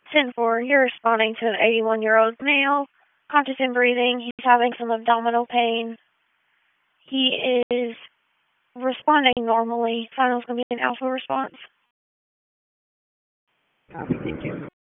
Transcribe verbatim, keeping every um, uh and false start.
ten four, you're responding to an eighty-one-year-old male, conscious and breathing. He's having some abdominal pain. He is responding normally. Final's going to be an alpha response. Copy, thank you.